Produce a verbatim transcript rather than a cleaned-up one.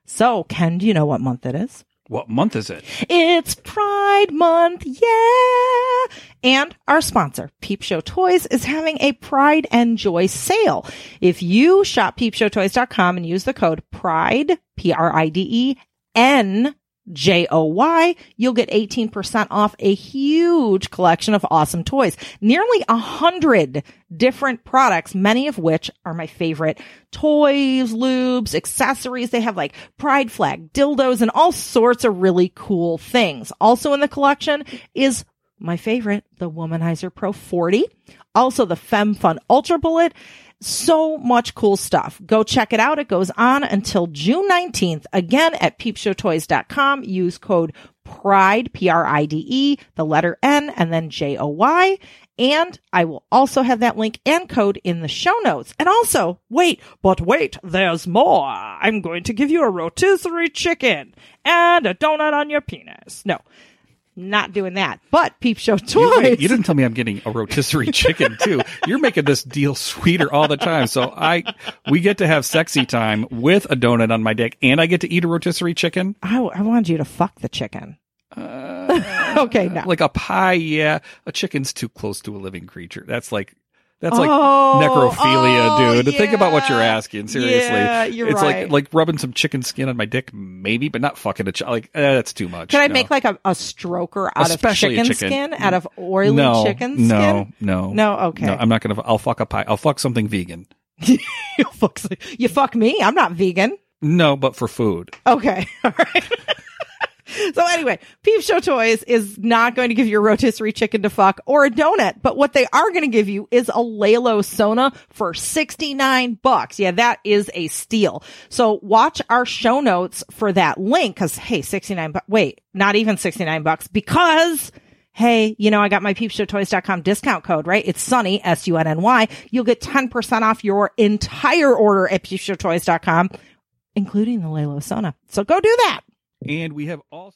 So, Ken, do you know what month it is? What month is it? It's Pride Month, yeah! And our sponsor, Peep Show Toys, is having a Pride and Joy sale. If you shop peep show toys dot com and use the code PRIDE, P R I D E N J O Y, you'll get eighteen percent off a huge collection of awesome toys. Nearly a hundred different products, many of which are my favorite. Toys, lubes, accessories. They have like pride flag, dildos, and all sorts of really cool things. Also in the collection is my favorite, the Womanizer Pro forty. Also the Femme Fun Ultra Bullet. So much cool stuff. Go check it out. It goes on until June nineteenth. Again, at peep show toys dot com. Use code PRIDE, P R I D E, the letter N, and then J O Y. And I will also have that link and code in the show notes. And also, wait, but wait, there's more. I'm going to give you a rotisserie chicken and a donut on your penis. No. Not doing that, but Peep Show Toys. You, wait, you didn't tell me I'm getting a rotisserie chicken too. You're making this deal sweeter all the time. So I, we get to have sexy time with a donut on my dick, and I get to eat a rotisserie chicken. I, I wanted you to fuck the chicken. Uh, okay, no. Like a pie, yeah. A chicken's too close to a living creature. That's like. That's like oh, necrophilia, oh, dude. Yeah. Think about what you're asking. Seriously, yeah, you're it's right. like like rubbing some chicken skin on my dick, maybe, but not fucking a ch- like eh, that's too much. Can I no. make like a, a stroker out Especially of chicken, chicken skin, out of oily no, chicken skin? No, no, no. Okay, no. I'm not gonna. I'll fuck a pie. I'll fuck something vegan. you fuck. You fuck me. I'm not vegan. No, but for food. Okay, all right. So anyway, Peep Show Toys is not going to give you a rotisserie chicken to fuck or a donut, but what they are going to give you is a Lalo Sona for sixty-nine bucks. Yeah, that is a steal. So watch our show notes for that link, because hey, sixty-nine bucks. Wait, not even sixty-nine bucks, because hey, you know, I got my peep show toys dot com discount code, right? It's Sunny, S U N N Y. You'll get ten percent off your entire order at peep show toys dot com, including the Lalo Sona. So go do that. And we have also